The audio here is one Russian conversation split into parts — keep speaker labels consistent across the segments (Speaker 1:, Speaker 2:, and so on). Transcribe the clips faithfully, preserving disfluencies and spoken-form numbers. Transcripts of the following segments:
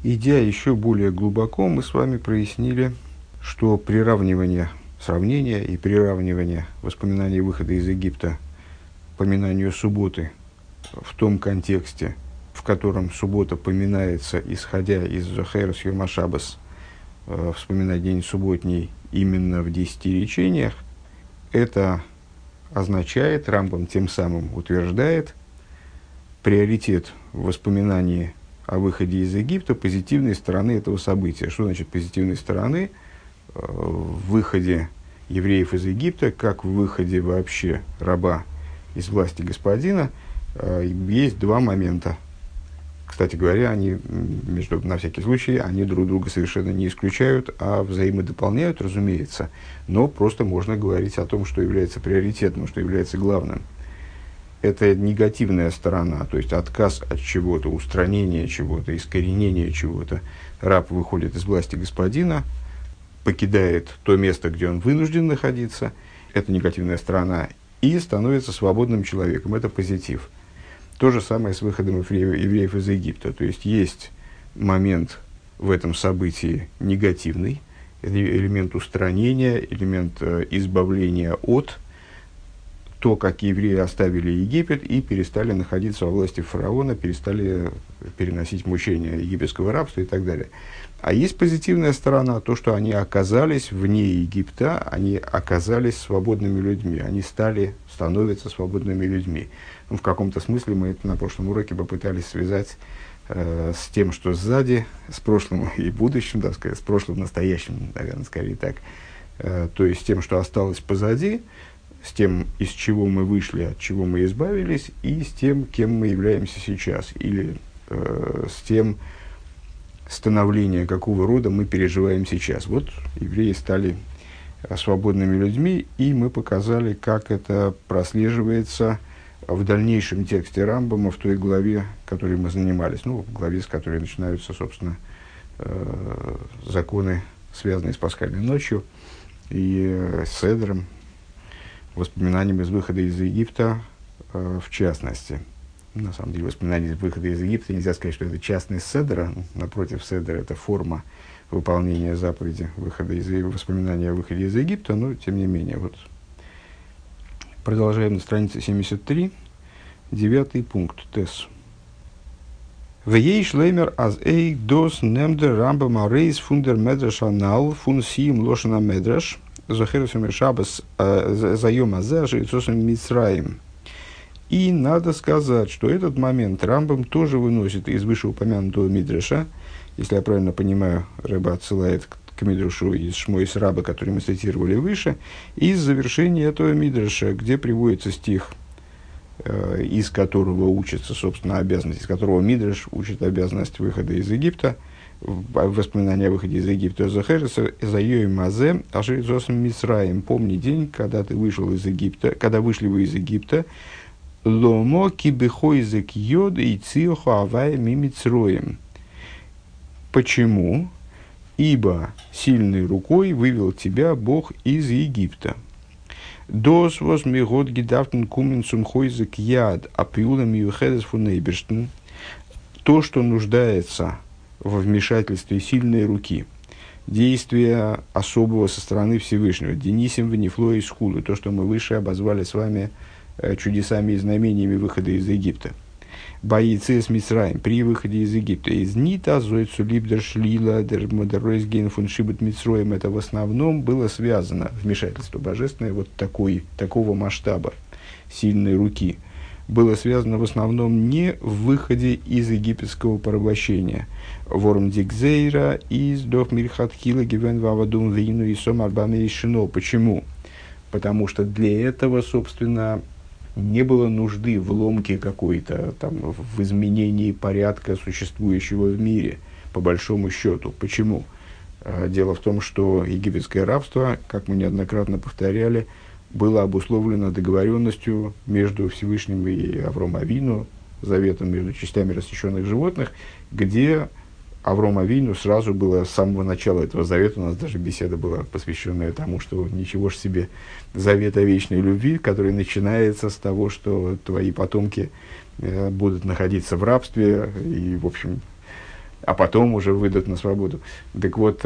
Speaker 1: Идя еще более глубоко, мы с вами прояснили, что приравнивание, сравнение и приравнивание воспоминаний выхода из Египта поминанию субботы в том контексте, в котором суббота поминается, исходя из Зохерес Йома Шаббас, э, вспоминать день субботний именно в десяти речениях, это означает, Рамбам тем самым утверждает, приоритет в воспоминании о выходе из Египта, позитивной стороны этого события. Что значит позитивной стороны? В выходе евреев из Египта, как в выходе вообще раба из власти господина, есть два момента. Кстати говоря, они, между, на всякий случай, они друг друга совершенно не исключают, а взаимодополняют, разумеется. Но просто можно говорить о том, что является приоритетным, что является главным. Это негативная сторона, то есть отказ от чего-то, устранение чего-то, искоренение чего-то. Раб выходит из власти господина, покидает то место, где он вынужден находиться, это негативная сторона, и становится свободным человеком, это позитив. То же самое с выходом евреев из Египта, то есть есть момент в этом событии негативный, элемент устранения, элемент избавления от, то, как евреи оставили Египет и перестали находиться во власти фараона, перестали переносить мучения египетского рабства и так далее. А есть позитивная сторона, то, что они оказались вне Египта, они оказались свободными людьми, они стали, становятся свободными людьми. Ну, в каком-то смысле мы это на прошлом уроке попытались связать э, с тем, что сзади, с прошлым и будущим, так сказать, с прошлым, настоящим, наверное, скорее так, э, то есть с тем, что осталось позади, с тем, из чего мы вышли, от чего мы избавились, и с тем, кем мы являемся сейчас, или э, с тем становлением, какого рода мы переживаем сейчас. Вот евреи стали свободными людьми, и мы показали, как это прослеживается в дальнейшем тексте Рамбама, в той главе, которой мы занимались, ну, в главе, с которой начинаются, собственно, э, законы, связанные с пасхальной ночью и э, с Седром, воспоминаниям из выхода из Египта, э, в частности. На самом деле, воспоминания из выхода из Египта, нельзя сказать, что это частность Седра. Напротив, Седра – это форма выполнения заповеди выхода из, воспоминания о выходе из Египта, но, тем не менее, вот. Продолжаем на странице семьдесят три, девятый пункт, тес. «Вей шлеймер аз эй дос немдер рамбам арейс фундер медраш анал фун сиим лошана медраш захересом шабас заем азе ажирицосом мицраим». И надо сказать, что этот момент Рамбам тоже выносит из вышеупомянутого мидраша. Если я правильно понимаю, Рэба отсылает к, к мидрашу из Шмойс Раба, который мы цитировали выше, из завершения этого мидраша, где приводится стих, э, из которого учится, собственно, обязанность, из которого мидраш учит обязанность выхода из Египта, воспоминания о выходе из Египта, Захереса, Заёй Мазе, Аширицосом Мицраим. Помни день, когда ты вышел из Египта, когда вышли вы из Египта, Ломо кибехойзек йод и циоху авай мимицроем. Почему? Ибо сильной рукой вывел тебя Бог из Египта. Дос восьмигод гидафтен куменцум хойзек яд апиулам юхедес фунейберштен. То, что нуждается во вмешательстве сильной руки, действия особого со стороны Всевышнего, Денисим венефло из хулы, то, что мы выше обозвали с вами чудесами и знамениями выхода из Египта. Боицы с Мицраем при выходе из Египта. Из Нита, Зойцу Либдер Шлила, Дермодеройсген фун Шибет Мицроем. Это в основном было связано, вмешательство божественное, вот такой, такого масштаба, сильной руки, было связано в основном не в выходе из египетского порабощения. Ворм Дикзейра из Дох Мирхатхила Гивен Вавадум Вину и Сом Арбаме Ишино. Почему? Потому что для этого, собственно, не было нужды в ломке какой-то, там, в изменении порядка существующего в мире, по большому счету. Почему? Дело в том, что египетское рабство, как мы неоднократно повторяли, было обусловлено договоренностью между Всевышним и Авром Авину, заветом между частями рассеченных животных, где Авром Авину сразу было с самого начала этого завета, у нас даже беседа была посвященная тому, что ничего ж себе, завет о вечной любви, который начинается с того, что твои потомки э, будут находиться в рабстве, и, в общем, а потом уже выйдут на свободу. Так вот,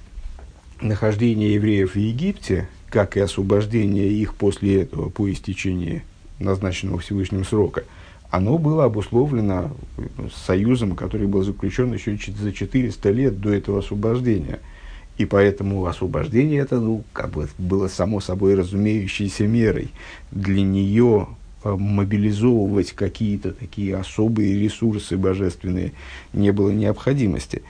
Speaker 1: нахождение евреев в Египте, как и освобождение их после этого, по истечении назначенного Всевышним срока, оно было обусловлено союзом, который был заключен еще за четыреста лет до этого освобождения. И поэтому освобождение это, ну, как бы было само собой разумеющейся мерой. Для нее мобилизовывать какие-то такие особые ресурсы божественные не было необходимости.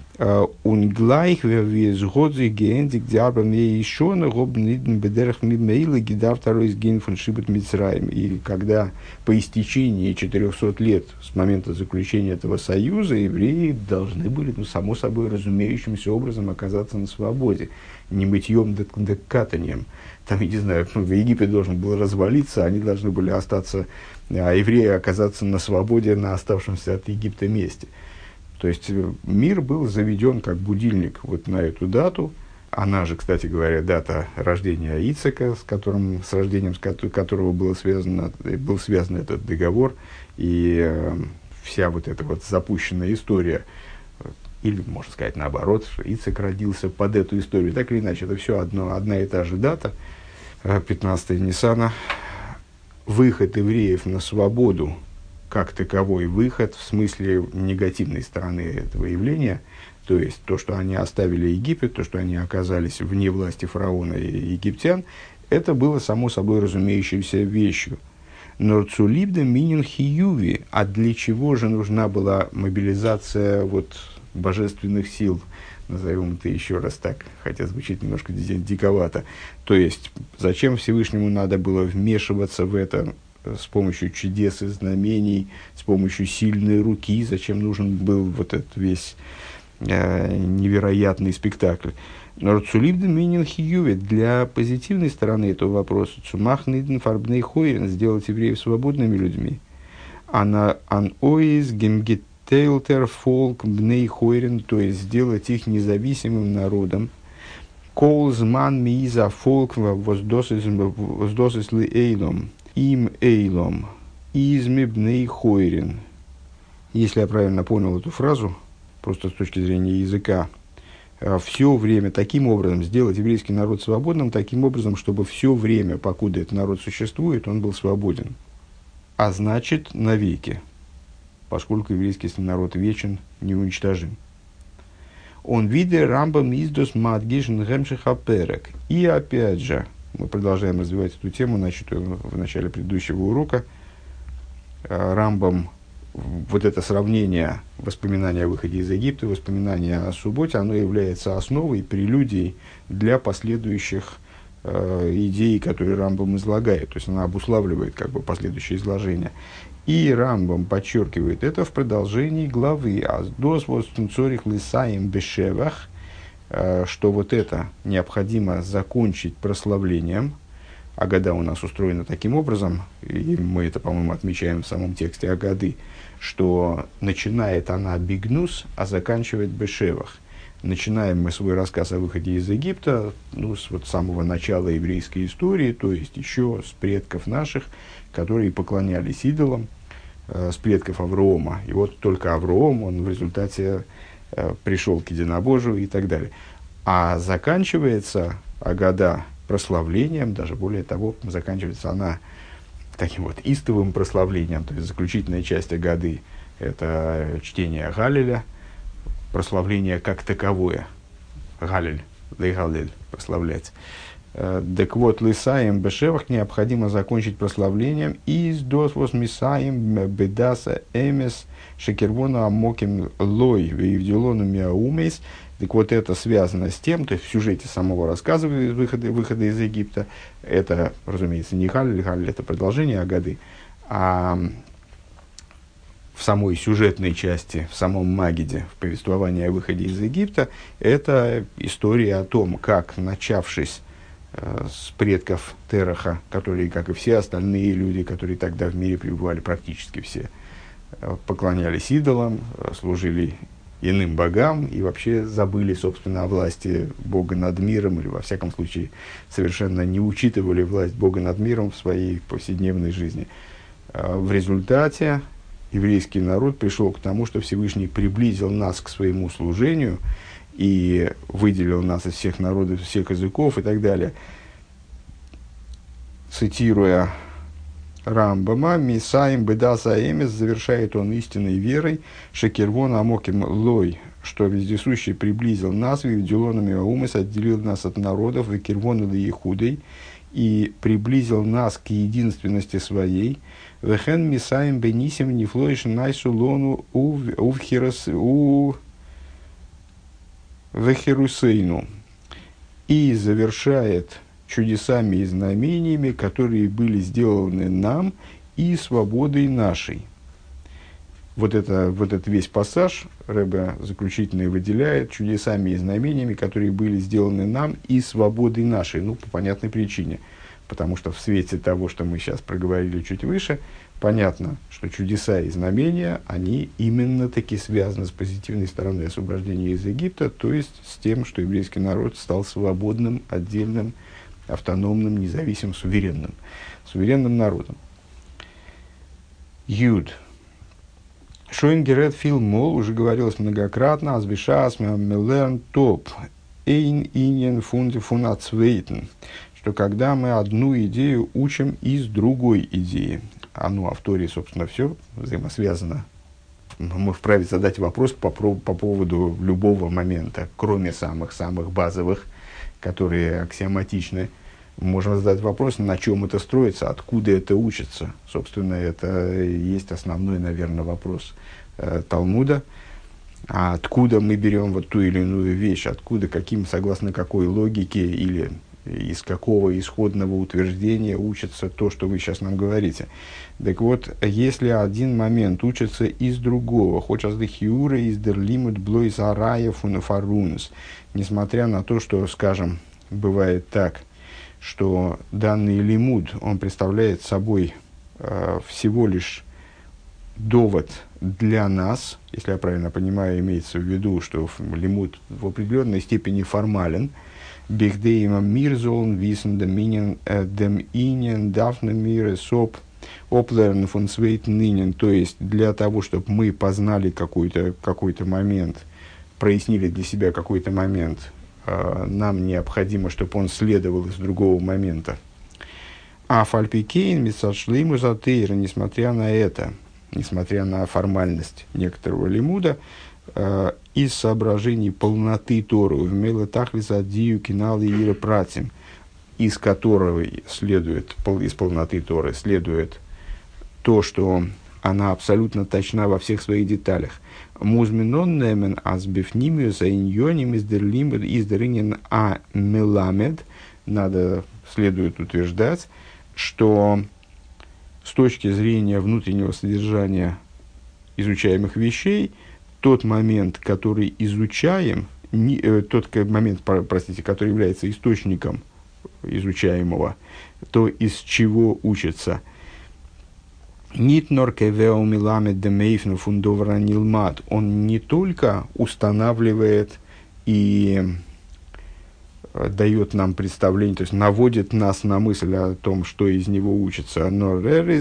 Speaker 1: Ungleich, wie es Gott sich geendigt, die aber mir schon rob niden bederach mit Meile gedarf второй сгин von Шибет Мицраим. И когда по истечении четырехсот лет с момента заключения этого союза евреи должны были, ну, само собой разумеющимся образом оказаться на свободе, не мытьем да, да катанием. Там, я не знаю, в Египет должен был развалиться, они должны были остаться, а евреи оказаться на свободе на оставшемся от Египта месте. То есть мир был заведен как будильник вот на эту дату. Она же, кстати говоря, дата рождения Ицхака, с, которым, с рождением с которого было связано, был связан этот договор. И э, вся вот эта вот запущенная история, или, можно сказать, наоборот, что Ицхак родился под эту историю. Так или иначе, это все одно, одна и та же дата, пятнадцатого Ниссана. Выход евреев на свободу, как таковой выход, в смысле негативной стороны этого явления, то есть то, что они оставили Египет, то, что они оказались вне власти фараона и египтян, это было само собой разумеющейся вещью. Но цулибда минин хиюви, а для чего же нужна была мобилизация вот божественных сил, назовем это еще раз так, хотя звучит немножко диковато. То есть, зачем Всевышнему надо было вмешиваться в это с помощью чудес и знамений, с помощью сильной руки, зачем нужен был вот этот весь э, невероятный спектакль. Но Рцулибда Минин Хиюве, для позитивной стороны этого вопроса, Цумах Ниден Фарбней Хойрен, сделать евреев свободными людьми. Ана ан оиз гемгетейлтер фолк бней Хойрен, то есть сделать их независимым народом. Колзман мииза фолк воздосис ли эйлом. Им эйлом, изми бней хойрин. Если я правильно понял эту фразу, просто с точки зрения языка, все время таким образом сделать еврейский народ свободным, таким образом, чтобы все время, покуда этот народ существует, он был свободен. А значит, навеки, поскольку еврейский народ вечен, неуничтожим. Он виде рамбам издос мадгишн гемшихаперек. И опять же, мы продолжаем развивать эту тему, начатую в начале предыдущего урока. Рамбам, вот это сравнение воспоминания о выходе из Египта, воспоминания о субботе, оно является основой, прелюдией для последующих э, идей, которые Рамбам излагает. То есть она обуславливает как бы последующее изложение. И Рамбам подчеркивает это в продолжении главы «Аздос восцорих лисаем бешевах», что вот это необходимо закончить прославлением. Агада у нас устроена таким образом, и мы это, по-моему, отмечаем в самом тексте Агады, что начинает она бигнус, а заканчивает бешевах. Начинаем мы свой рассказ о выходе из Египта, ну, с вот самого начала еврейской истории, то есть еще с предков наших, которые поклонялись идолам, э, с предков Авраама. И вот только Авраам, он в результате пришел к единобожию и так далее. А заканчивается Агада прославлением, даже более того, заканчивается она таким вот истовым прославлением, то есть заключительная часть Агады – это чтение Галиля, прославление как таковое. Галиль, лейгалиль, прославлять. Так вот, лисаем бешевах необходимо закончить прославлением из дос восмисаем бедаса эмес шекервона амоким лой вивдилону миаумейс. Так вот, это связано с тем, то есть в сюжете самого рассказа выхода, выхода из Египта, это, разумеется, не Галиль, Галиль это продолжение Агады, а в самой сюжетной части, в самом Магиде, в повествовании о выходе из Египта, это история о том, как, начавшись с предков Тераха, которые, как и все остальные люди, которые тогда в мире пребывали, практически все, поклонялись идолам, служили иным богам и вообще забыли, собственно, о власти Бога над миром, или, во всяком случае, совершенно не учитывали власть Бога над миром в своей повседневной жизни. В результате еврейский народ пришел к тому, что Всевышний приблизил нас к своему служению и выделил нас из всех народов, из всех языков и так далее. Цитируя Рамбама, «Мисаим бедаса эмес», завершает он истинной верой, «Шекервон амоким лой», что вездесущий приблизил нас, «Вивдилонами аумес», отделил нас от народов, «Векервон или Ехудой», и приблизил нас к единственности своей, «Вехен мисаим бенисим нифлоиш найсу лону у вехерусейну», и завершает чудесами и знамениями, которые были сделаны нам и свободой нашей. Вот, это, вот этот весь пассаж Ребе заключительно выделяет чудесами и знамениями, которые были сделаны нам и свободой нашей. Ну, по понятной причине. Потому что в свете того, что мы сейчас проговорили чуть выше, понятно, что чудеса и знамения, они именно таки связаны с позитивной стороной освобождения из Египта, то есть с тем, что еврейский народ стал свободным, отдельным, автономным, независимым, суверенным, суверенным народом. Юд. Шойнгерет Филмол, уже говорилось многократно, «Азбишас мелерн топ, эйн иньен фунде фунацвейтен», что когда мы одну идею учим из другой идеи. А ну, а в Торе, собственно, все взаимосвязано. Мы вправе задать вопрос по, по поводу любого момента, кроме самых-самых базовых, которые аксиоматичны. Можно задать вопрос, на чем это строится, откуда это учится. Собственно, это и есть основной, наверное, вопрос э, Талмуда. А откуда мы берем вот ту или иную вещь, откуда, каким, согласно какой логике или из какого исходного утверждения учится то, что вы сейчас нам говорите. Так вот, если один момент учится из другого, хоть аз дехиура из дерлимут блойз арая фунафарунс, несмотря на то, что, скажем, бывает так, что данный лимуд, он представляет собой э, всего лишь довод для нас, если я правильно понимаю, имеется в виду, что лимуд в определенной степени формален, бихдейма мирзон висен доминен дем инен дафна мире соп оплерн фон свейт нынен, то есть для того, чтобы мы познали какой-то, какой-то момент, прояснили для себя какой-то момент, нам необходимо, чтобы он следовал из другого момента. А фальпикейн митсашлиму затейра, несмотря на это, несмотря на формальность некоторого лимуда, э, из соображений полноты Торы, в мелотахлиса дию кинал и ира пратим, из которого следует, из полноты Торы следует то, что она абсолютно точна во всех своих деталях. Музминон немен азбифнимиус аиньоним издерлимед издеринен а меламед. Надо, следует утверждать, что с точки зрения внутреннего содержания изучаемых вещей, тот момент, который изучаем, не, э, тот момент, простите, который является источником изучаемого, то из чего учится. Он не только устанавливает и дает нам представление, то есть наводит нас на мысль о том, что из него учится, но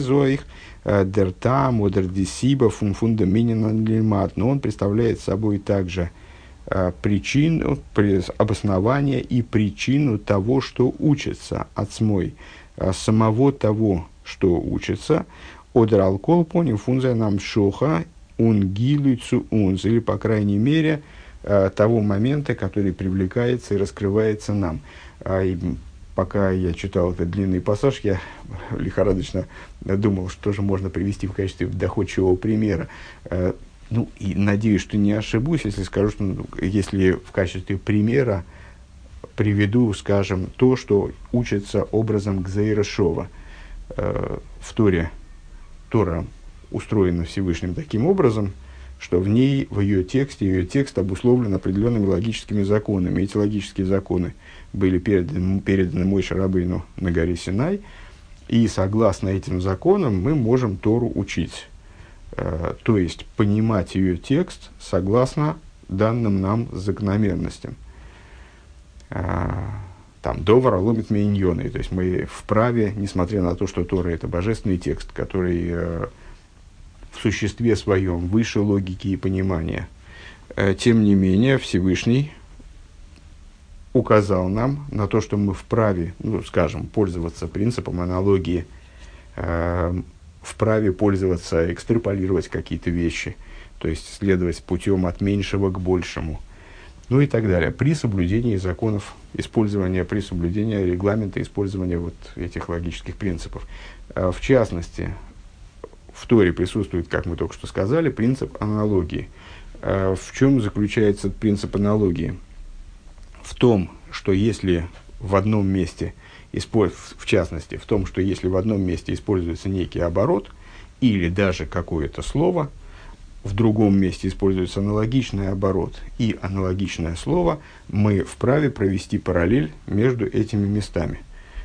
Speaker 1: он представляет собой также причину, обоснование и причину того, что учится, отсмой самого того, что учится, Одер алкол понял функция нам шоха ун гилуйцу унз, или, по крайней мере, э, того момента, который привлекается и раскрывается нам. А, и пока я читал этот длинный пассаж, я лихорадочно думал, что же можно привести в качестве доходчивого примера. Э, ну, и надеюсь, что не ошибусь, если скажу, что ну, если в качестве примера приведу, скажем, то, что учится образом Гзейра Шова э, в Торе. Тора устроена Всевышним таким образом, что в ней, в ее тексте, ее текст обусловлен определенными логическими законами. Эти логические законы были переданы, переданы Моше Рабейну на горе Синай, и согласно этим законам мы можем Тору учить. Э, то есть понимать ее текст согласно данным нам закономерностям. Э, Там, довар ломит мейньоны, то есть мы вправе, несмотря на то, что Тора – это божественный текст, который э, в существе своем выше логики и понимания. Тем не менее, Всевышний указал нам на то, что мы вправе, ну, скажем, пользоваться принципом аналогии, э, вправе пользоваться, экстраполировать какие-то вещи, то есть следовать путем от меньшего к большему, ну и так далее, при соблюдении законов использования, при соблюдении регламента использования вот этих логических принципов. В частности, в Торе присутствует, как мы только что сказали, принцип аналогии. В чем заключается принцип аналогии? В том, что если в одном месте, в частности, в том, что если в одном месте используется некий оборот или даже какое-то слово, в другом месте используется аналогичный оборот и аналогичное слово, мы вправе провести параллель между этими местами.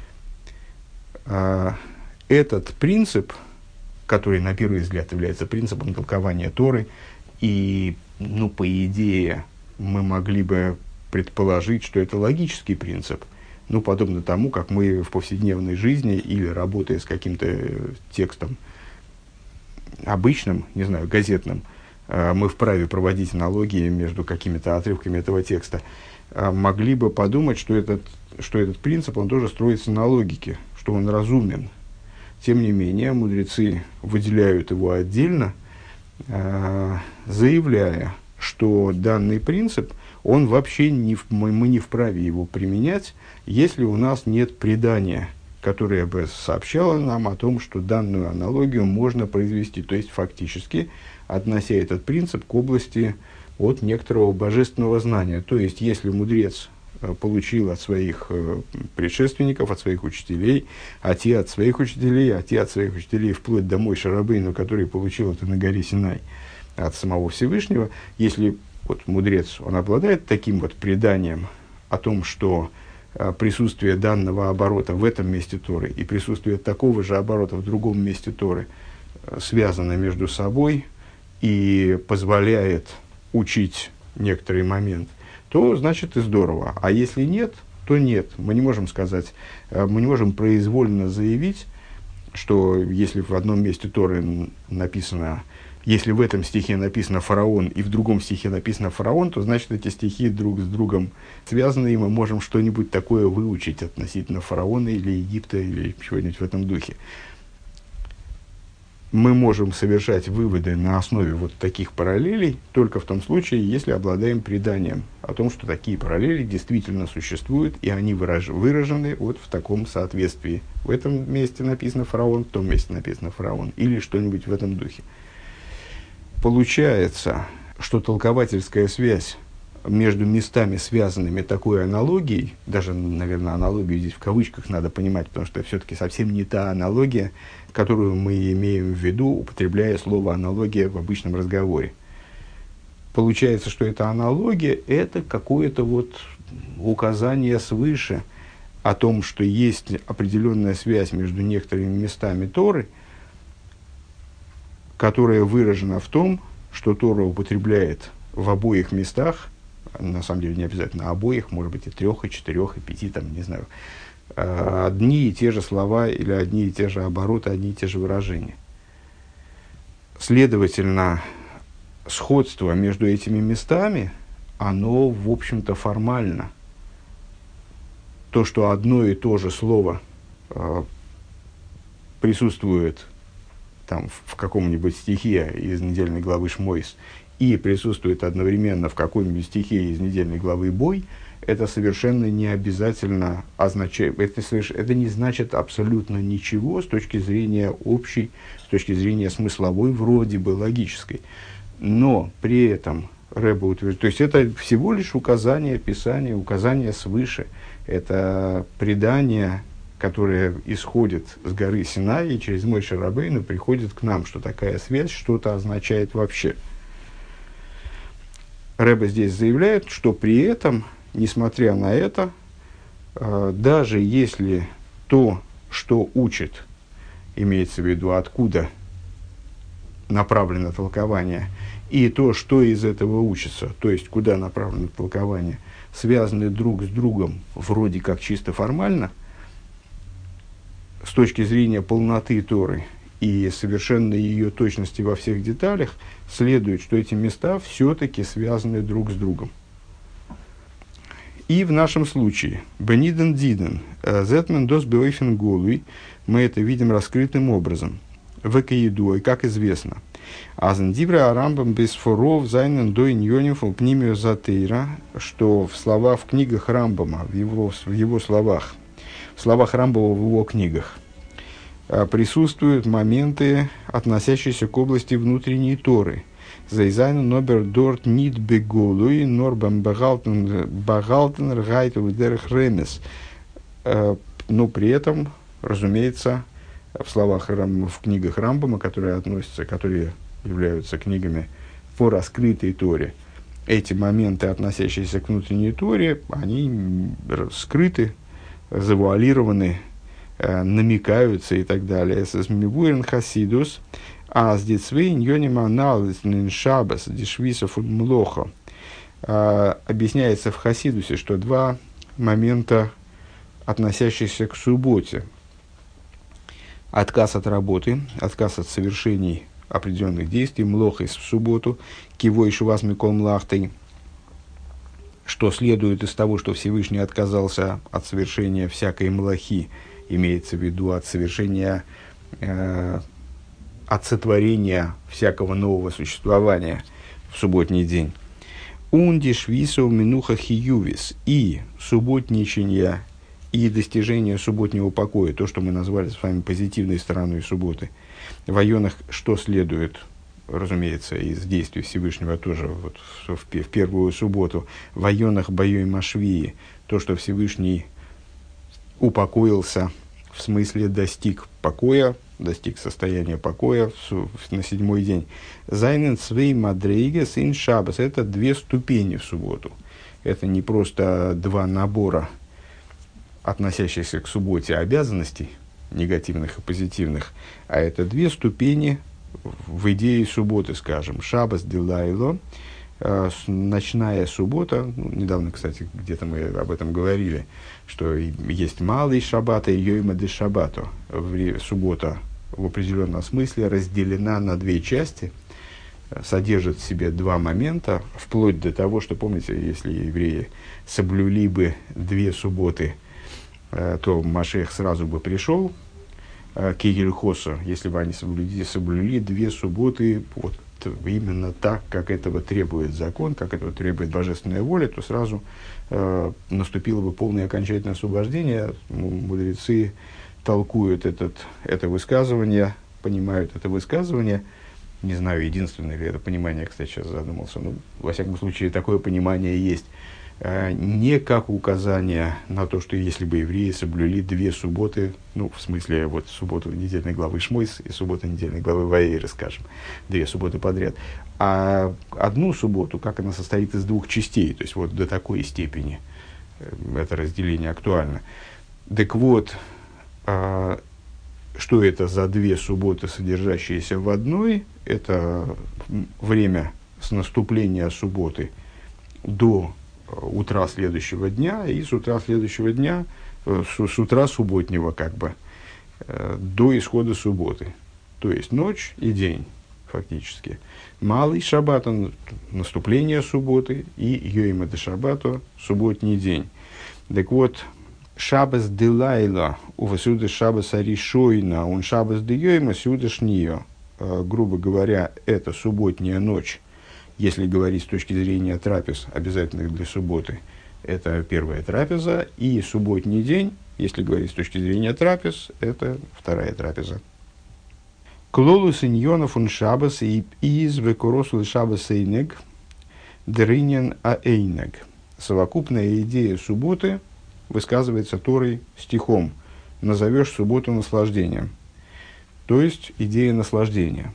Speaker 1: Этот принцип, который на первый взгляд является принципом толкования Торы, и, ну, по идее, мы могли бы предположить, что это логический принцип, ну, подобно тому, как мы в повседневной жизни или работая с каким-то текстом обычным, не знаю, газетным, мы вправе проводить аналогии между какими-то отрывками этого текста, могли бы подумать, что этот, что этот принцип, он тоже строится на логике, что он разумен. Тем не менее, мудрецы выделяют его отдельно, заявляя, что данный принцип, он вообще не, мы, мы не вправе его применять, если у нас нет предания, которое бы сообщало нам о том, что данную аналогию можно произвести. То есть, фактически, относя этот принцип к области от некоторого божественного знания. То есть, если мудрец получил от своих предшественников, от своих учителей, а те от своих учителей, а те от своих учителей, вплоть до Моше Рабейну, который получил это на горе Синай от самого Всевышнего, если вот мудрец, он обладает таким вот преданием о том, что присутствие данного оборота в этом месте Торы и присутствие такого же оборота в другом месте Торы связаны между собой и позволяет учить некоторый момент, то значит и здорово. А если нет, то нет. Мы не можем сказать, мы не можем произвольно заявить, что если в одном месте Торы написано, если в этом стихе написано «фараон» и в другом стихе написано «фараон», то значит эти стихи друг с другом связаны, и мы можем что-нибудь такое выучить относительно фараона или Египта или чего-нибудь в этом духе. Мы можем совершать выводы на основе вот таких параллелей только в том случае, если обладаем преданием о том, что такие параллели действительно существуют, и они выраж- выражены вот в таком соответствии. В этом месте написано «фараон», в том месте написано «фараон» или что-нибудь в этом духе. Получается, что толковательская связь между местами, связанными такой аналогией, даже, наверное, аналогию здесь в кавычках надо понимать, потому что все-таки совсем не та аналогия, которую мы имеем в виду, употребляя слово «аналогия» в обычном разговоре. Получается, что эта аналогия – это какое-то вот указание свыше о том, что есть определенная связь между некоторыми местами Торы, которая выражена в том, что Тора употребляет в обоих местах, на самом деле не обязательно обоих, может быть и трех, и четырех, и пяти, там, не знаю, одни и те же слова или одни и те же обороты, одни и те же выражения. Следовательно, сходство между этими местами, оно, в общем-то, формально. То, что одно и то же слово э, присутствует там, в каком-нибудь стихе из недельной главы Шмойс и присутствует одновременно в каком-нибудь стихе из недельной главы Бой, это совершенно не обязательно означает, это, это не значит абсолютно ничего с точки зрения общей, с точки зрения смысловой, вроде бы логической. Но при этом Рэбе утверждает, то есть это всего лишь указание Писания, указание свыше, это предание, которое исходит с горы Синай и через Моше Рабейну приходит к нам, что такая связь что-то означает вообще. Рэбе здесь заявляет, что при этом, несмотря на это, э, даже если то, что учит, имеется в виду, откуда направлено толкование, и то, что из этого учится, то есть куда направлено толкование, связаны друг с другом вроде как чисто формально, с точки зрения полноты Торы и совершенной ее точности во всех деталях, следует, что эти места все-таки связаны друг с другом. И в нашем случае, бениден диден, зетмен дос беойфен голуй, мы это видим раскрытым образом, в экаидуой, как известно. Азендивра арамбам без форов зайнен до иньоним фолпнимио затейра, что в словах, в книгах Рамбама, в его, в его словах, в словах Рамбама в его книгах, присутствуют моменты, относящиеся к области внутренней Торы. Зайзайну нобер дорт нит беголуй норбам багалтен багалтен ргайту дерх ремес. Но при этом, разумеется, в словах, в книгах Рамбама, которые относятся, которые являются книгами по раскрытой Торе, эти моменты, относящиеся к внутренней Торе, они скрыты, завуалированы, намекаются и так далее. Сазмивуэрн хасидус, а с дитсвейн йоним анализ шабас дешвисов млоха. Объясняется в Хасидусе, что два момента, относящиеся к субботе: отказ от работы, отказ от совершений определенных действий, млохис в субботу, кивой шувас микол млахтой, что следует из того, что Всевышний отказался от совершения всякой млахи, имеется в виду от совершения, э, от сотворения всякого нового существования в субботний день. Ундиш висов минуха хиювис, и субботничание, и достижение субботнего покоя, то, что мы назвали с вами позитивной стороной субботы. В айонах что следует, разумеется, из действий Всевышнего тоже вот в, в, в первую субботу. В айонах боей машвии, то, что Всевышний упокоился, в смысле достиг покоя, достиг состояния покоя в, в, на седьмой день. Зайнен свей мадрейгес ин шабас. Это две ступени в субботу. Это не просто два набора, относящихся к субботе, обязанностей, негативных и позитивных, а это две ступени в идее субботы, скажем. Шабас дилайло, э, ночная суббота. Ну, недавно, кстати, где-то мы об этом говорили, что есть малый шаббат и йойма де шаббато. Суббота в определенном смысле разделена на две части, содержит в себе два момента, вплоть до того, что, помните, если евреи соблюли бы две субботы, то Машех сразу бы пришел к Егельхосу, если бы они соблюли, соблюли две субботы вот, именно так, как этого требует закон, как этого требует божественная воля, то сразу э, наступило бы полное окончательное освобождение. Мудрецы толкуют этот, это высказывание, понимают это высказывание. Не знаю, единственное ли это понимание, кстати, сейчас задумался, но во всяком случае такое понимание есть. Не как указание на то, что если бы евреи соблюли две субботы, ну, в смысле, вот субботу недельной главы Шмойс и субботу недельной главы Ваэйры, скажем, две субботы подряд, а одну субботу, как она состоит из двух частей, то есть вот до такой степени это разделение актуально. Так вот, что это за две субботы, содержащиеся в одной? Это время с наступления субботы до утра следующего дня, и с утра следующего дня, с, с утра субботнего, как бы, э, до исхода субботы. То есть ночь и день, фактически. Малый шаббат, наступление субботы, и йойма де шаббато, субботний день. Так вот, шаббас де лайла, увасюда шаббас аришойна, он шаббас де йойма, сюда шнио. Грубо говоря, это субботняя ночь. Если говорить с точки зрения трапез, обязательных для субботы, это первая трапеза, и субботний день, если говорить с точки зрения трапез, это вторая трапеза. Клолус иньонов он шабас и из векоросул шабас эйнег дринен аэйнег. Совокупная идея субботы высказывается Торой стихом «Назовешь субботу наслаждением», то есть идея наслаждения.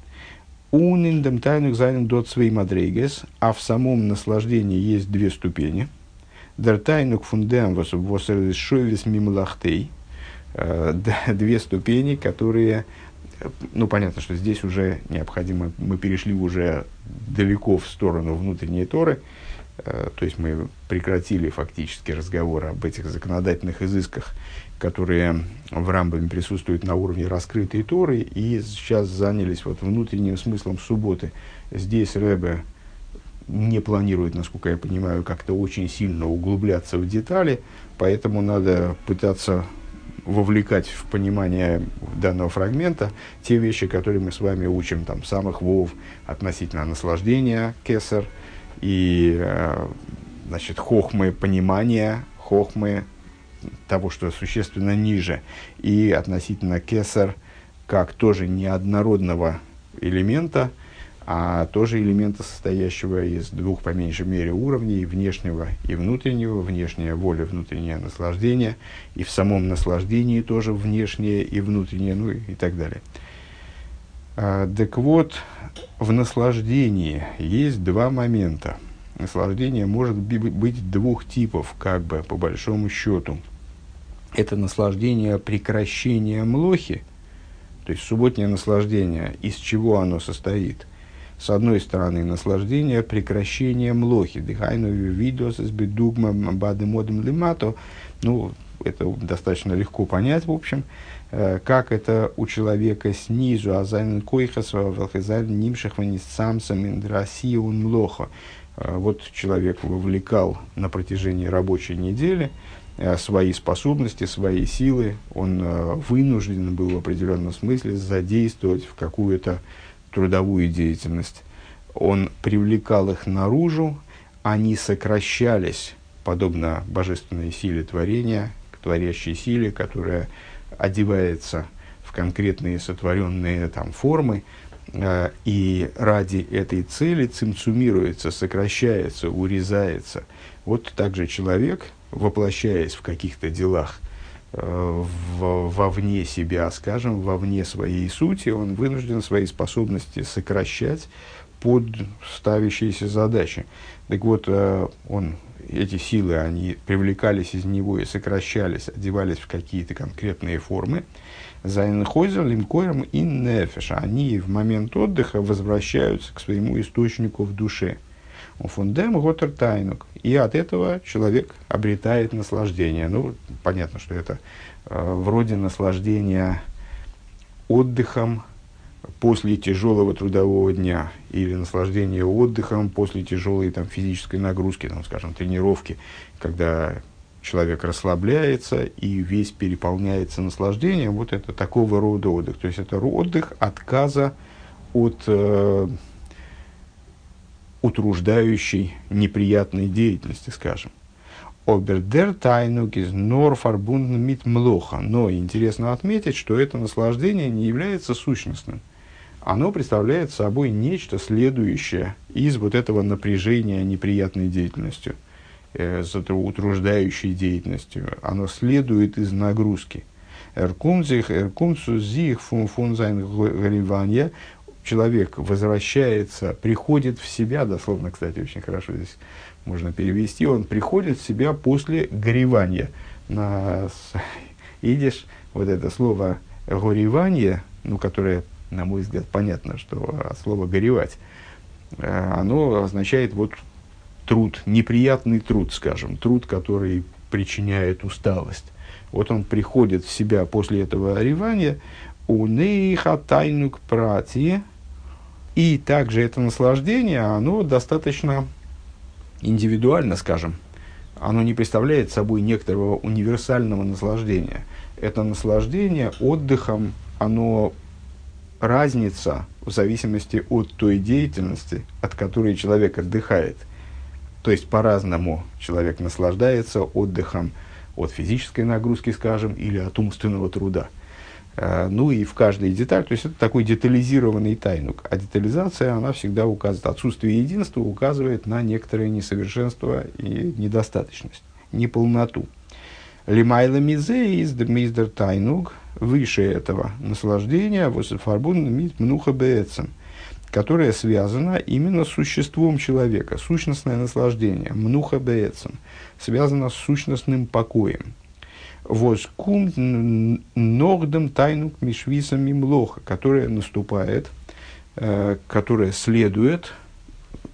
Speaker 1: Униндем тайнук зайнен дот свей мадрейгес, а в самом наслаждении есть две ступени. Дер тайнук фундем восшойвис мимлахтей, две ступени, которые, ну понятно, что здесь уже необходимо, мы перешли уже далеко в сторону внутренней Торы, То есть мы прекратили фактически разговор об этих законодательных изысках, которые в Рамбаме присутствуют на уровне раскрытой Торы, и сейчас занялись вот внутренним смыслом субботы. Здесь Ребе не планирует, насколько я понимаю, как-то очень сильно углубляться в детали, поэтому надо пытаться вовлекать в понимание данного фрагмента те вещи, которые мы с вами учим, там, самых вов относительно наслаждения, кесар, и, значит, хохмы понимания, хохмы того, что существенно ниже, и относительно кесар, как тоже неоднородного элемента, а тоже элемента, состоящего из двух, по меньшей мере, уровней, внешнего и внутреннего, внешняя воля, внутреннее наслаждение, и в самом наслаждении тоже внешнее и внутреннее, ну и, и так далее. А, так вот, в наслаждении есть два момента. Наслаждение может быть двух типов, как бы, по большому счету. Это наслаждение прекращения млохи, то есть субботнее наслаждение, из чего оно состоит. С одной стороны, наслаждение прекращения млохи. Дыхайну видос с бедугмом бадемодом лимато. Ну, это достаточно легко понять, в общем, э, как это у человека снизу, а зайн койхас валхизаль нимших ванис самсам индрасиун млоха. Вот человек вовлекал на протяжении рабочей недели э, свои способности, свои силы. Он э, вынужден был в определенном смысле задействовать в какую-то трудовую деятельность. Он привлекал их наружу, они сокращались, подобно божественной силе творения, к творящей силе, которая одевается в конкретные сотворенные там формы, э, и ради этой цели цимцумируется, сокращается, урезается. Вот также человек, воплощаясь в каких-то делах, В, вовне себя, скажем, вовне своей сути, он вынужден свои способности сокращать под ставящиеся задачи. Так вот, он, эти силы, они привлекались из него и сокращались, одевались в какие-то конкретные формы. Зайнхойзер, лимкойром и нефеша. Они в момент отдыха возвращаются к своему источнику в душе. Фундем готер тайнук. И от этого человек обретает наслаждение. Ну, понятно, что это э, вроде наслаждения отдыхом после тяжелого трудового дня, или наслаждение отдыхом после тяжелой там, физической нагрузки, там, скажем, тренировки, когда человек расслабляется и весь переполняется наслаждением. Вот это такого рода отдых. То есть это отдых отказа от э, утруждающей, неприятной деятельности, скажем. Обердер тайнук из нор фарбунден мит млоха. Но интересно отметить, что это наслаждение не является сущностным. Оно представляет собой нечто следующее из вот этого напряжения неприятной деятельностью, э, с утруждающей деятельностью. Оно следует из нагрузки. Эркумзих, эркумсузих фун фунзайн гриванья. Человек возвращается, приходит в себя, дословно, кстати, очень хорошо здесь можно перевести, он приходит в себя после горевания. На идиш вот это слово горевание, ну, которое, на мой взгляд, понятно, что от слова горевать, оно означает вот труд, неприятный труд, скажем, труд, который причиняет усталость. Вот он приходит в себя после этого горевания, у нейха тайнук прати. И также это наслаждение, оно достаточно индивидуально, скажем. Оно не представляет собой некоторого универсального наслаждения. Это наслаждение отдыхом, оно разница в зависимости от той деятельности, от которой человек отдыхает. То есть по-разному человек наслаждается отдыхом от физической нагрузки, скажем, или от умственного труда. Ну и в каждой детали, то есть это такой детализированный тайнук. А детализация, она всегда указывает, отсутствие единства указывает на некоторое несовершенство и недостаточность, неполноту. Лимайла мизе из миздер тайнук, выше этого наслаждения, восфарбун мит мнуха беэцем, которое связано именно с существом человека, сущностное наслаждение, мнуха беэцем, связано с сущностным покоем. Воскум нордом тайнук мишвисом мимлоха, которая наступает, э, которая следует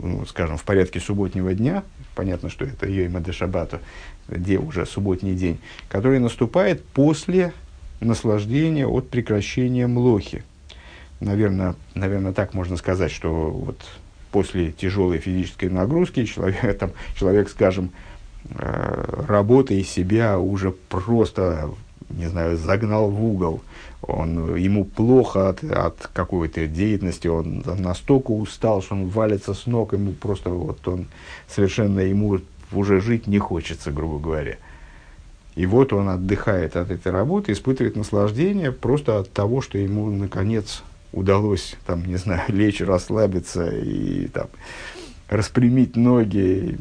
Speaker 1: ну, скажем, в порядке субботнего дня, понятно, что это Йойма де Шаббата, где уже субботний день, который наступает после наслаждения от прекращения млохи. Наверное, наверное, так можно сказать, что вот после тяжелой физической нагрузки человек, там, человек, скажем, работая себя уже просто, не знаю, загнал в угол. Он, ему плохо от, от какой-то деятельности, он настолько устал, что он валится с ног, ему просто вот он совершенно, ему уже жить не хочется, грубо говоря. И вот он отдыхает от этой работы, испытывает наслаждение просто от того, что ему наконец удалось, там, не знаю, лечь, расслабиться и там, распрямить ноги.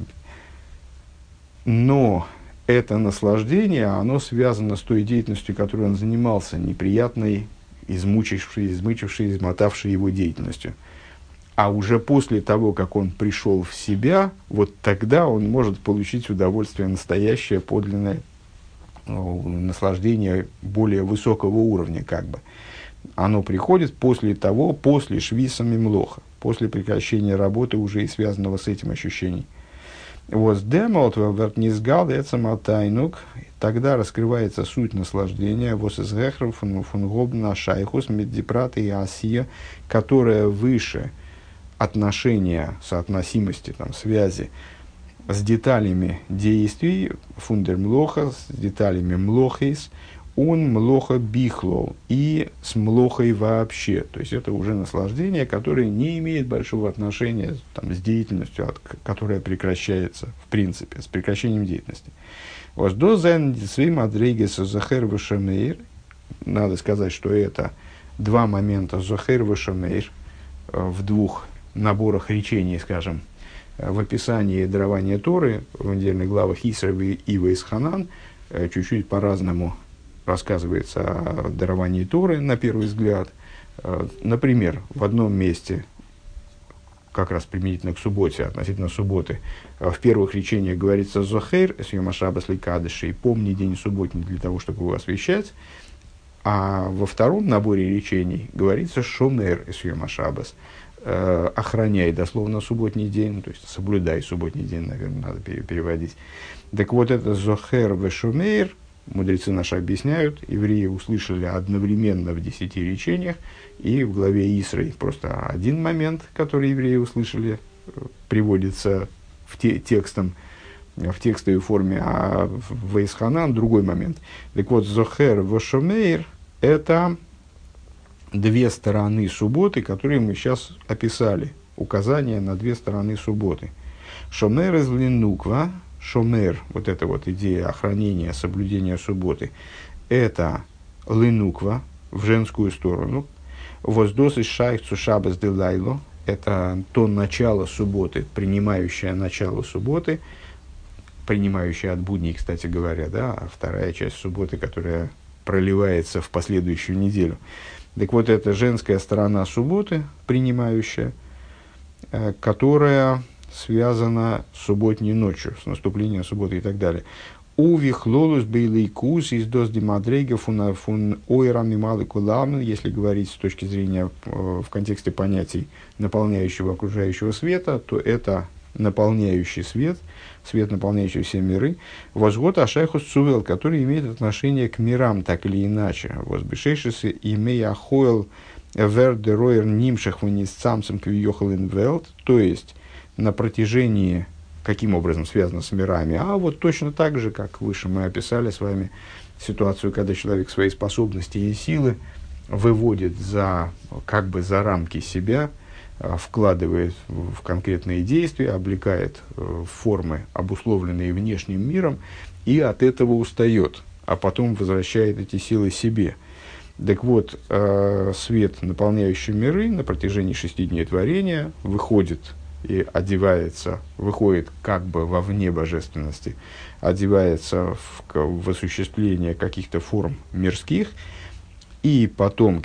Speaker 1: Но это наслаждение, оно связано с той деятельностью, которой он занимался, неприятной, измучившей, измучившей, измотавшей его деятельностью. А уже после того, как он пришел в себя, вот тогда он может получить удовольствие настоящее, подлинное, ну, наслаждение более высокого уровня, как бы. Оно приходит после того, после швиса мимлоха, после прекращения работы, уже и связанного с этим ощущением. Вот демолт вертнизгал эцаматайнук, тогда раскрывается суть наслаждения, вос из гехров фунгобна шайхус меддипрата и асия, которая выше отношения, соотносимости, там, связи с деталями действий, фундермлоха, с деталями млохейс, он млоха бихлоу, и с млохой вообще. То есть это уже наслаждение, которое не имеет большого отношения там, с деятельностью, от, которая прекращается, в принципе, с прекращением деятельности. Надо сказать, что это два момента зохер вешамейр в двух наборах речений, скажем, в описании дарования Торы, в отдельных главах Исра и Вейсханан, чуть-чуть по-разному рассказывается о даровании Торы, на первый взгляд. Например, в одном месте, как раз применительно к субботе, относительно субботы, в первых речениях говорится «Зохер, эсьема шаббас ликадыши», и «помни день субботний для того, чтобы его освящать». А во втором наборе речений говорится «Шомер, эсьема шаббас», охраняй, дословно, субботний день, то есть соблюдай субботний день, наверное, надо переводить. Так вот, это «Зохер вешомер», мудрецы наши объясняют, евреи услышали одновременно в десяти речениях, и в главе Исры просто один момент, который евреи услышали, приводится в те, текстом, в текстовой форме, а в Вейсханан другой момент. Так вот, Зохер вешомейр – это две стороны субботы, которые мы сейчас описали, указания на две стороны субботы. Шомер из линуква, шомер, вот эта вот идея охранения, соблюдения субботы, это линуква в женскую сторону. Воздос из шайхцу шабас де лайло, это то начало субботы, принимающее начало субботы, принимающее от будней, кстати говоря, да, а вторая часть субботы, которая проливается в последующую неделю. Так вот, это женская сторона субботы, принимающая, э, которая связана с субботней ночью, с наступлением субботы и так далее. Увих лолус бейлейкус из дос димадрейга фун фун ойрами малый кулам, если говорить с точки зрения э, в контексте понятий наполняющего окружающего света, то это наполняющий свет, свет, наполняющий все миры, возгод ашайхус цувел, который имеет отношение к мирам, так или иначе. Возбешешися имея хойл вердероер нимших вниз самцем квиохалин велт, то есть на протяжении, каким образом связано с мирами, а вот точно так же, как выше мы описали с вами ситуацию, когда человек свои способности и силы выводит за, как бы за рамки себя, вкладывает в конкретные действия, облекает в формы, обусловленные внешним миром, и от этого устает, а потом возвращает эти силы себе. Так вот, свет, наполняющий миры, на протяжении шести дней творения выходит и одевается, выходит как бы вовне божественности, одевается в, в осуществление каких-то форм мирских, и потом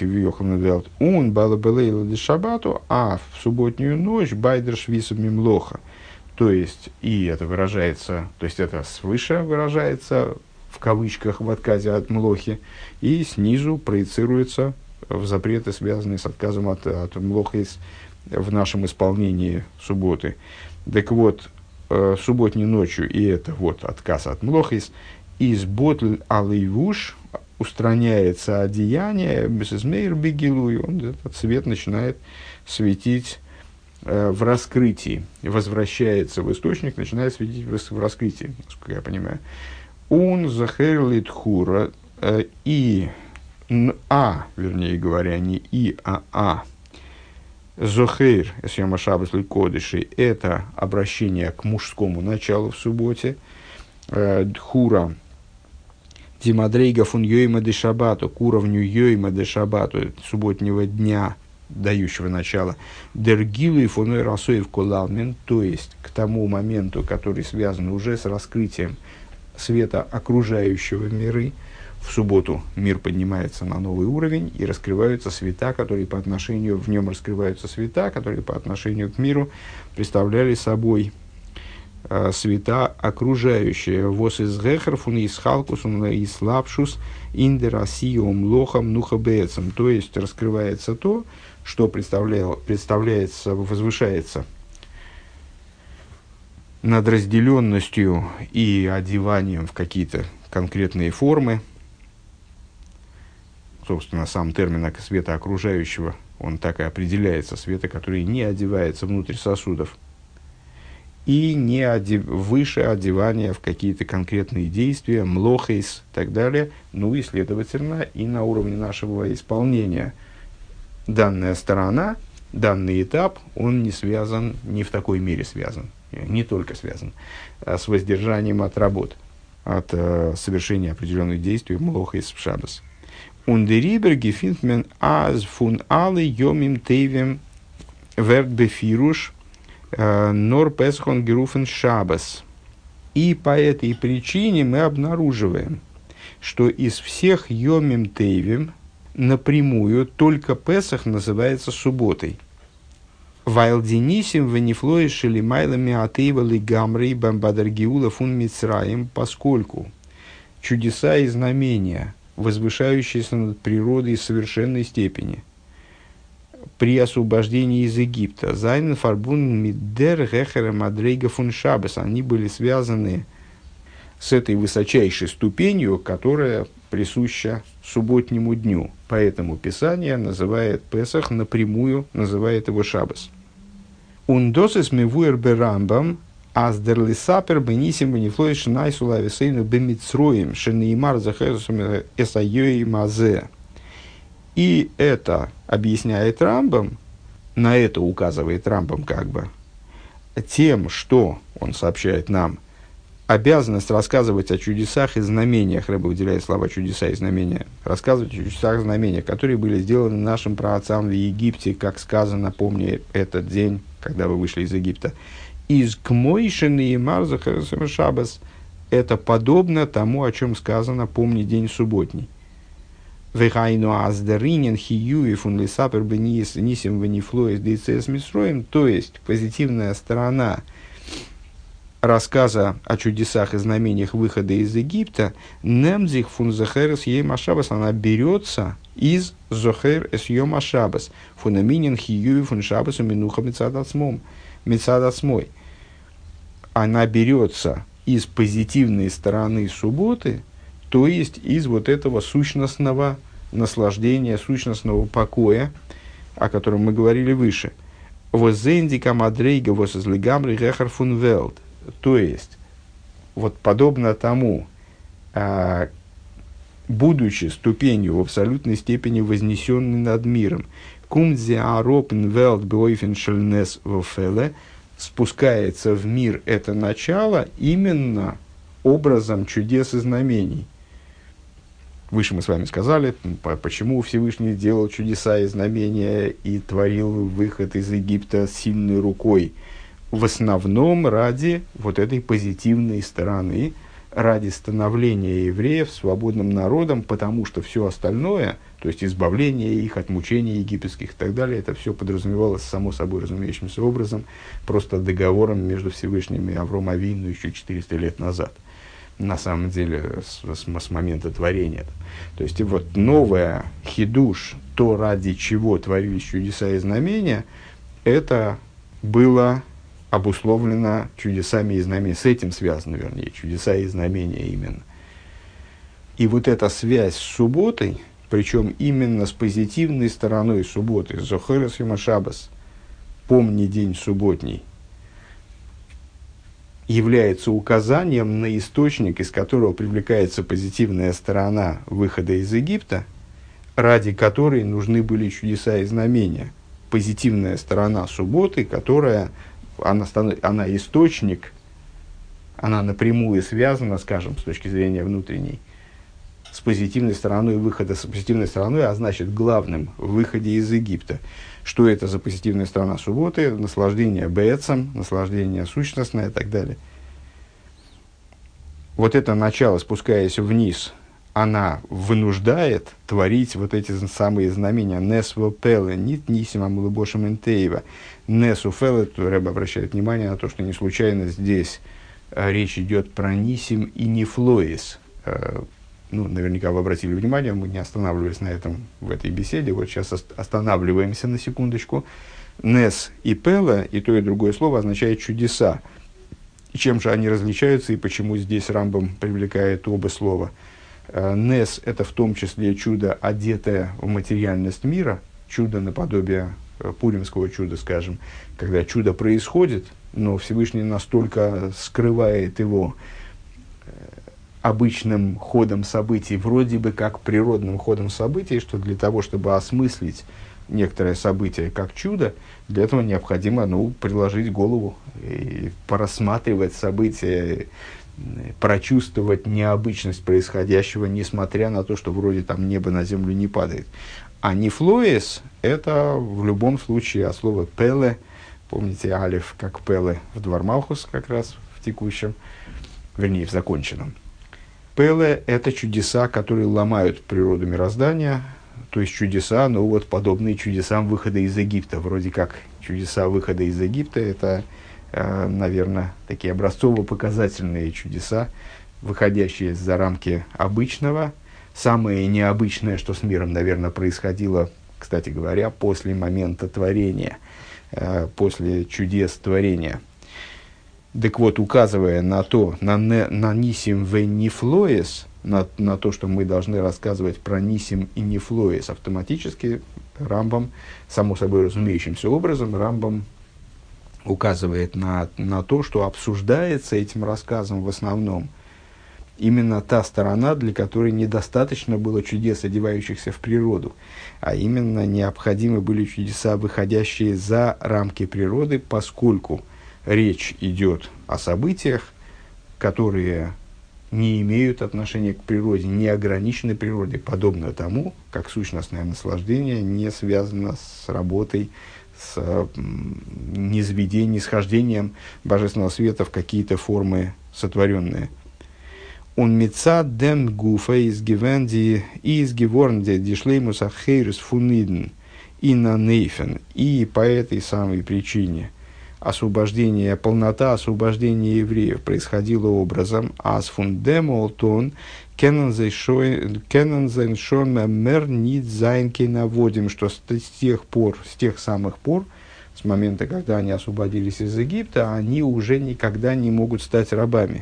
Speaker 1: он балабелейла шабату, а в субботнюю ночь байдер швисом мимлоха. То есть, и это выражается, то есть это свыше выражается в кавычках в отказе от млохи, и снизу проецируется в запреты, связанные с отказом от, от млохи в нашем исполнении субботы. Так вот, э, субботней ночью, и это вот отказ от млохис, из ботль алейвуш устраняется одеяние, бесизмейр бегилуй, он этот свет начинает светить э, в раскрытии, возвращается в источник, начинает светить в, в раскрытии, насколько я понимаю. Он захерлит хура э, и а, вернее говоря, не и, а а. Зохейр, Эсьяма Шаббас Ликодыши, это обращение к мужскому началу в субботе. Хура Димадрейга фун Йойма де Шаббату, к уровню Йойма де Шаббату, субботнего дня, дающего начало. Дергилу и фуной расоев колалмен, то есть к тому моменту, который связан уже с раскрытием света окружающего миры. В субботу мир поднимается на новый уровень, и раскрываются света, которые по отношению, в нем раскрываются света, которые по отношению к миру представляли собой э, света окружающие. Вос из гехерфун из халкусун из лапшус индерасиум лохам нухабецем. То есть раскрывается то, что представляется, возвышается над разделенностью и одеванием в какие-то конкретные формы. Собственно, сам термин света окружающего, он так и определяется, света, который не одевается внутрь сосудов, и не одев... выше одевания в какие-то конкретные действия, млохейс и так далее, ну и, следовательно, и на уровне нашего исполнения. Данная сторона, данный этап, он не связан, не в такой мере связан, не только связан а с воздержанием от работ, от э, совершения определенных действий, млохейс в шаббас. Ундериберги финтмен аз фун алы йомим тейвем верт бефируш нор песхон геруфен шаббас. И по этой причине мы обнаруживаем, что из всех йомим тейвем напрямую только Песах называется субботой. Вайлдинисим венифлои шелимайлами атеивали гамрей бамбадаргиула фун мицраим, поскольку чудеса и знамения, возвышающиеся над природой в совершенной степени, при освобождении из Египта, зайнен фарбун миддер гехера мадрейга фун шаббас, они были связаны с этой высочайшей ступенью, которая присуща субботнему дню. Поэтому Писание называет Песах напрямую, называет его шаббас. Ундосис мивуэр берамбам аздер лисапер бенисим бенифлой шинай сулависейну бемитсроим шенеймар захесусом эсайой мазе. И это объясняет Рамбам, на это указывает Рамбам как бы, тем, что он сообщает нам, обязанность рассказывать о чудесах и знамениях, Рэбе выделяет слова чудеса и знамения, рассказывать о чудесах и знамениях, которые были сделаны нашим праотцам в Египте, как сказано, помни этот день, когда вы вышли из Египта. Из кмойшины и марзахарасам шаббас, это подобно тому, о чем сказано, помни день субботний. Вехайну аздеринен хиюи фун лисапер бенис нисим венифлоис дейцес мисроим, то есть позитивная сторона рассказа о чудесах и знамениях выхода из Египта, немзих фун захерес ейма шаббас, она берется из зохер эс йома шаббас, фунаминен хиюи фун шаббасу минуха мецадацмом, мецадацмой. Она берется из позитивной стороны субботы, то есть из вот этого сущностного наслаждения, сущностного покоя, о котором мы говорили выше. Возендика мадрейга возлегамри гехар фун велд. То есть, вот подобно тому, а, будучи ступенью в абсолютной степени вознесенной над миром, кумдзе аропен велд беойфен шельнес вофеле, спускается в мир это начало именно образом чудес и знамений. Выше мы с вами сказали, почему Всевышний делал чудеса и знамения и творил выход из Египта сильной рукой. В основном ради вот этой позитивной стороны, ради становления евреев свободным народом, потому что все остальное, то есть избавление их от мучений египетских и так далее, это все подразумевалось само собой разумеющимся образом, просто договором между Всевышним и Авром Авину еще четыреста лет назад. На самом деле, с, с, с момента творения. То есть, вот новая хидуш, то, ради чего творились чудеса и знамения, это было обусловлено чудесами и знамениями. С этим связано, вернее, чудеса и знамения именно. И вот эта связь с субботой, причем именно с позитивной стороной субботы, «Зохерес йом шаббас», «помни день субботний», является указанием на источник, из которого привлекается позитивная сторона выхода из Египта, ради которой нужны были чудеса и знамения. Позитивная сторона субботы, которая, она, она источник, она напрямую связана, скажем, с точки зрения внутренней, с позитивной стороной выхода, с позитивной стороной, а значит, главным в выходе из Египта. Что это за позитивная сторона субботы? Наслаждение беэцем, наслаждение сущностное и так далее. Вот это начало, спускаясь вниз, она вынуждает творить вот эти самые знамения. «Несвел пеле, нит нисима мулыбошем интеева». «Несу феле», Рэб обращает внимание на то, что не случайно здесь а, речь идет про нисим и нефлоис. А, ну, наверняка вы обратили внимание, мы не останавливались на этом в этой беседе. Вот сейчас останавливаемся на секундочку. «Нес» и «пеле», и то, и другое слово означает «чудеса». И чем же они различаются, и почему здесь Рамбам привлекает оба слова? Нес – это в том числе чудо, одетое в материальность мира, чудо наподобие пуримского чуда, скажем, когда чудо происходит, но Всевышний настолько скрывает его обычным ходом событий, вроде бы как природным ходом событий, что для того, чтобы осмыслить некоторое событие как чудо, для этого необходимо, ну, приложить голову и порассматривать события, прочувствовать необычность происходящего, несмотря на то, что вроде там небо на землю не падает. А нефлоес – это в любом случае от слова «пеле», помните, алиф как «пеле» в Двар Малхус как раз в текущем, вернее, в законченном. «Пеле» – это чудеса, которые ломают природу мироздания, то есть чудеса, ну вот подобные чудесам выхода из Египта. Вроде как чудеса выхода из Египта – это, э, наверное, такие образцово-показательные чудеса, выходящие за рамки обычного. Самое необычное, что с миром, наверное, происходило, кстати говоря, после момента творения, э, после чудес творения. Так вот, указывая на то, на, не, на нисим ве нефлоес, на, на то, что мы должны рассказывать про нисим и нефлоес, автоматически Рамбам, само собой разумеющимся образом, Рамбам указывает на, на то, что обсуждается этим рассказом в основном именно та сторона, для которой недостаточно было чудес, одевающихся в природу, а именно необходимы были чудеса, выходящие за рамки природы, поскольку речь идет о событиях, которые не имеют отношения к природе, не ограничены природой, подобно тому, как сущностное наслаждение не связано с работой, с низведением, нисхождением божественного света в какие-то формы сотворенные. Он меца дем гуфа из гивенди и из геворнди дишлеймус ахейрус фуниден и на нейфен. И по этой самой причине освобождение, полнота освобождения евреев происходила образом «Ас фундем олтон кеннензен шон мер нит зайнки наводим», что с тех пор, с тех самых пор, с момента, когда они освободились из Египта, они уже никогда не могут стать рабами.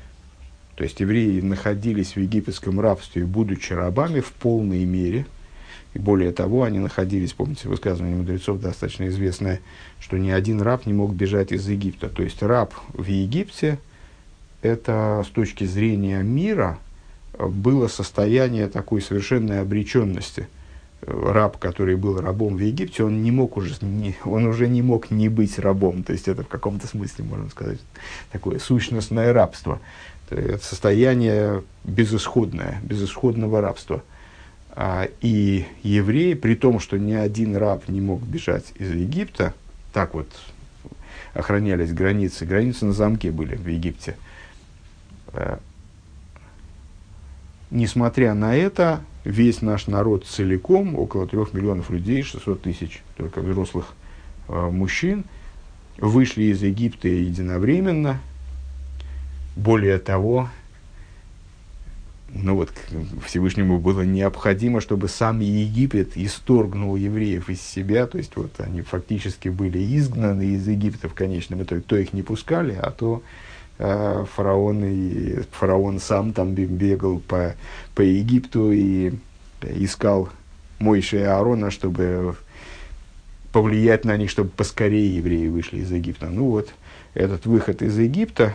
Speaker 1: То есть евреи находились в египетском рабстве, будучи рабами в полной мере. И более того, они находились, помните, высказывание мудрецов достаточно известное, что ни один раб не мог бежать из Египта. То есть раб в Египте, это с точки зрения мира было состояние такой совершенной обреченности. Раб, который был рабом в Египте, он, не мог уже, не, он уже не мог не быть рабом. То есть это в каком-то смысле, можно сказать, такое сущностное рабство. Это состояние безысходное, безысходного рабства. И евреи, при том, что ни один раб не мог бежать из Египта, так вот охранялись границы, границы на замке были в Египте. Несмотря на это, весь наш народ целиком, около трех миллионов людей, шестьсот тысяч только взрослых мужчин, вышли из Египта единовременно. Более того, ну вот, Всевышнему было необходимо, чтобы сам Египет исторгнул евреев из себя, то есть вот они фактически были изгнаны из Египта в конечном итоге, то их не пускали, а то э, фараон, и, фараон сам там бегал по, по Египту и искал Мойше и Аарона, чтобы повлиять на них, чтобы поскорее евреи вышли из Египта. Ну вот, этот выход из Египта,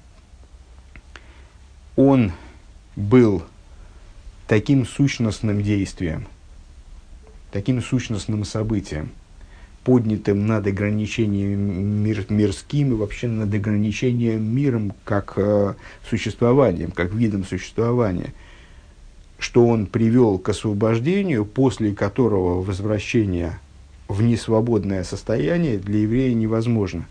Speaker 1: он был таким сущностным действием, таким сущностным событием, поднятым над ограничением мир, мирским и вообще над ограничением миром как э, существованием, как видом существования, что он привел к освобождению, после которого возвращение в несвободное состояние для еврея невозможно.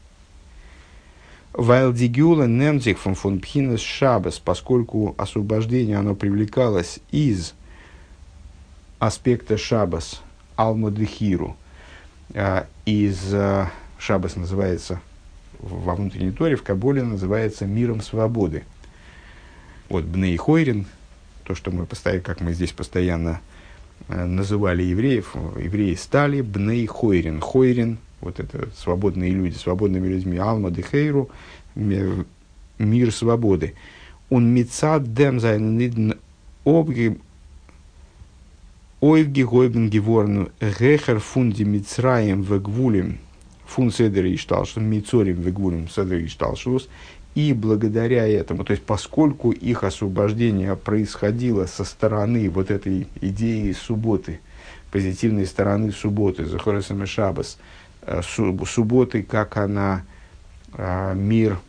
Speaker 1: Weil die Gula nimmt sich von von Pchines Шаббас, поскольку освобождение оно привлекалось из аспекта Шаббас, Алмадыхиру, из Шаббас называется во внутренней Торе, в Каболе называется миром свободы. Вот Бней Хойрин, то, что мы постоянно, как мы здесь постоянно называли евреев, евреи стали Бней Хойрин. Хойрин, вот это свободные люди, свободными людьми, Алма де Хейру, мир свободы. Он мицад дем зайнен обги ойвги гойбен геворну гехер фунди мицраем вегвулем фун седери шталшус мицорим вегвулем седери шталшус. И благодаря этому, то есть поскольку их освобождение происходило со стороны вот этой идеи субботы, позитивной стороны субботы, Захоресам и Шаббас, субботы, как она мир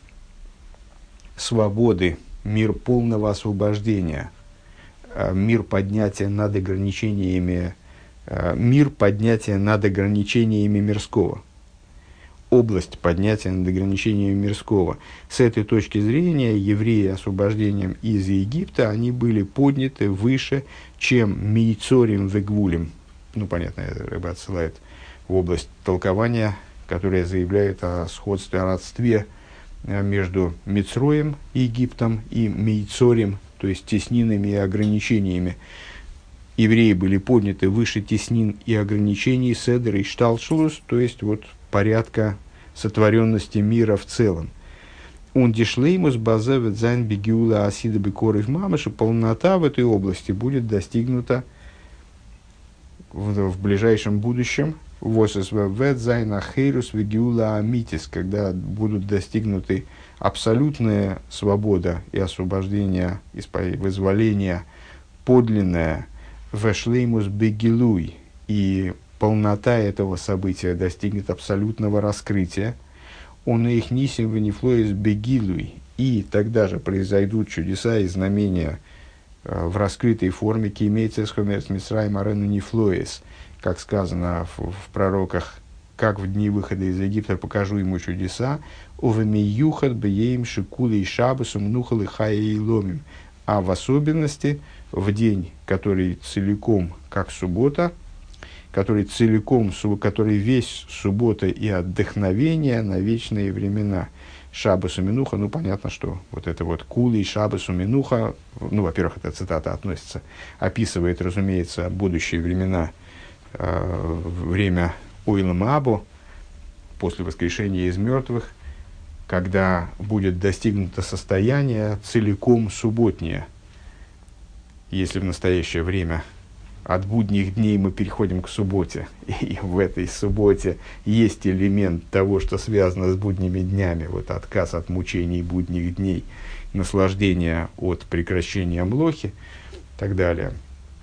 Speaker 1: свободы, мир полного освобождения, мир поднятия над ограничениями, мир поднятия над ограничениями мирского. Область поднятия над ограничениями мирского. С этой точки зрения евреи освобождением из Египта, они были подняты выше, чем Мейцорим вегвулем. Ну, понятно, Рыба отсылает в область толкования, которая заявляет о сходстве, о родстве между Мицроем, Египтом, и Мейцорим, то есть теснинами и ограничениями. Евреи были подняты выше теснин и ограничений Седер и Шталшулус, то есть вот порядка сотворенности мира в целом. Он дишлеймус базевет зайн бегиула асида бекорив мамыша, полнота в этой области будет достигнута в, в ближайшем будущем. Восэсвэвэт зайн ахейрус бегиула амитис, когда будут достигнуты абсолютная свобода и освобождение, вызволение, подлинное вэшлеймус бегилуй, и полнота этого события достигнет абсолютного раскрытия. Он их нисим венифлоис бегилуй, и тогда же произойдут чудеса и знамения э, в раскрытой форме кимейцес хомерс мисраим арену нифлоис, как сказано в, в пророках, как в дни выхода из Египта покажу ему чудеса, увемиюхат беем шикули и шабасум нухал и хая и ломим, а в особенности в день, который целиком как суббота, который целиком, который весь суббота и отдохновение на вечные времена. Шаббас у Минуха, ну понятно, что вот это вот кули, Шаббас у Минуха, ну, во-первых, эта цитата относится, описывает, разумеется, будущие времена, э, время Ойлам Абу, после воскрешения из мертвых, когда будет достигнуто состояние целиком субботнее. Если в настоящее время от будних дней мы переходим к субботе, и в этой субботе есть элемент того, что связано с будними днями, вот отказ от мучений будних дней, наслаждение от прекращения млохи и так далее.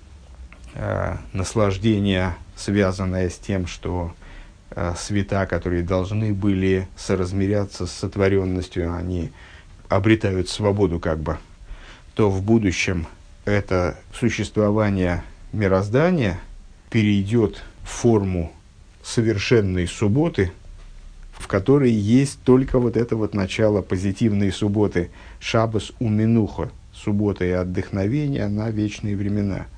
Speaker 1: А, наслаждение, связанное с тем, что а, света, которые должны были соразмеряться с сотворенностью, они обретают свободу как бы, то в будущем это существование мироздание перейдет в форму совершенной субботы, в которой есть только вот это вот начало позитивной субботы, Шаббас у Минуха, суббота и отдохновение на вечные времена.